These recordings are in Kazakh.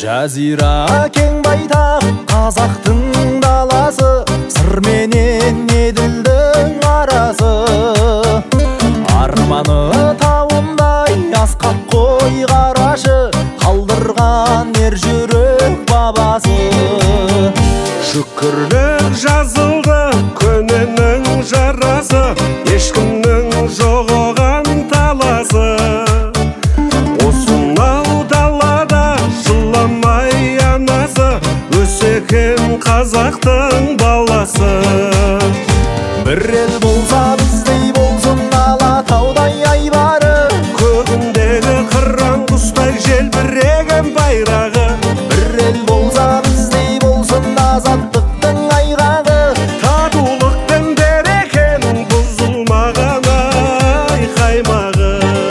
Жазира кең байтақ қазақтың даласы, сыр менен еділдің арасы. Арманы тауындай асқақ қой қарашы, қалдырған ер жүрек бабасы. Шүкірлік жазылды көненің жарасы, ешкімнің жоқ оған таласы. Осынау далада жыламай анасы, өсекен қазақтың баласы. Бір ел болса біздей болсын Алатаудай айбары, Көгіндегі қыран құстай желбіреген байрағы. бір ел болса біздей болсын азаттықтың айғағы. Татулықтың берекенің бұзылмаған ай қаймағы.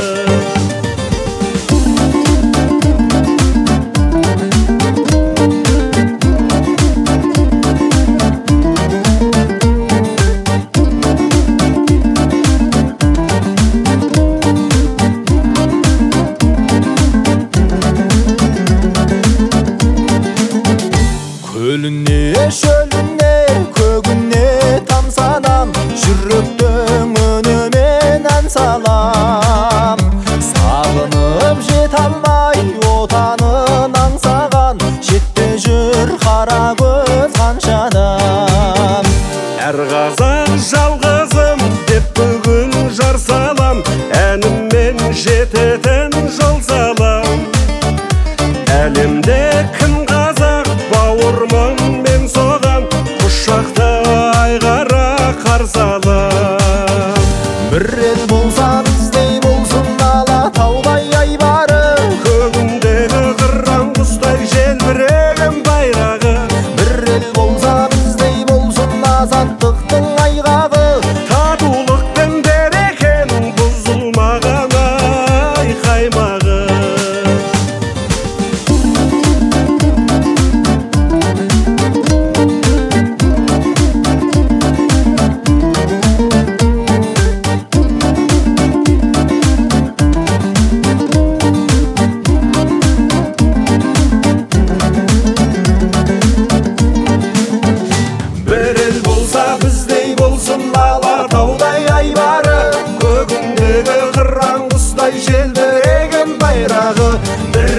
Көліне, шөліне, көгіне тамсанам, жүректің үнімен ән салам. Сағынып жете алмай отанын аңсаған, шетте жүр қара көз қаншадан. Әр қазақ жалғызым деп бүгін жар салам, әніммен жететін жол салам. Әлемде кім қазақ бауырмын мен соған, құшақты айғара қарсы алам. Бір ел болса біздей болсын Алатаудай айбары, Көгіндегі қыран құстай желбіреген байрағы. бір ел болса біздей болсын азаттықтың айғағы. Татулықтың берекенің бұзылмаған ай қаймағы. Бір ел болса біздей болсын Алатаудай айбары, Көгіндегі қыран құстай желбіреген байрағы. бір